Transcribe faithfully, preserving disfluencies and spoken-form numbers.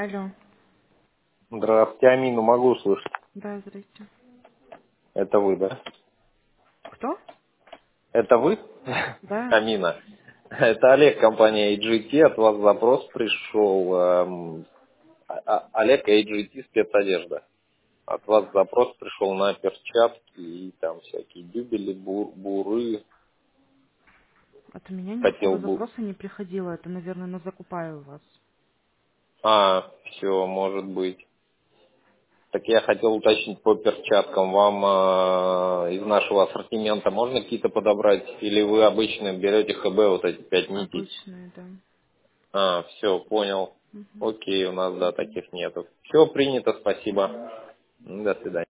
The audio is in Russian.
Алло. Здравствуйте, Амину могу услышать. Да, здрасте. Это вы, да? Кто? Это вы, Да. Амина? Это Олег, компания эй джи ти. От вас запрос пришел. эм, а- а- Олег, эй джи ти спецодежда. От вас запрос пришел на перчатки и там всякие дюбели, бур- буры. От меня никакого Хотел бы... запроса не приходило. Это, наверное, на закупаю у вас. А, все, может быть. Так я хотел уточнить по перчаткам. Вам э, из нашего ассортимента можно какие-то подобрать? Или вы обычно берете ХБ, вот эти пять нитей? Обычные, да. А, все, понял. Мгм. Окей, у нас, да, таких нету. Все принято, спасибо. До свидания.